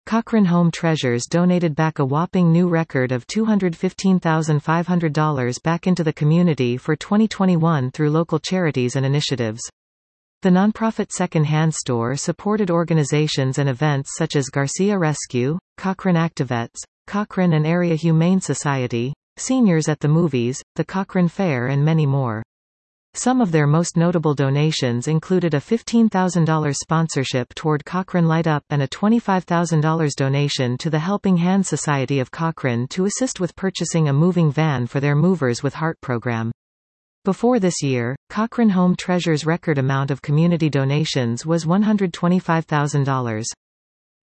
Cochrane Home Treasures donated back a whopping new record of $215,500 back into the community for 2021 through local charities and initiatives. The nonprofit second-hand store supported organizations and events such as Garcia Rescue, Cochrane Activets, Cochrane and Area Humane Society, Seniors at the Movies, the Cochrane Fair and many more. Some of their most notable donations included a $15,000 sponsorship toward Cochrane Light Up and a $25,000 donation to the Helping Hand Society of Cochrane to assist with purchasing a moving van for their Movers with Heart program. Before this year, Cochrane Home Treasures' record amount of community donations was $125,000.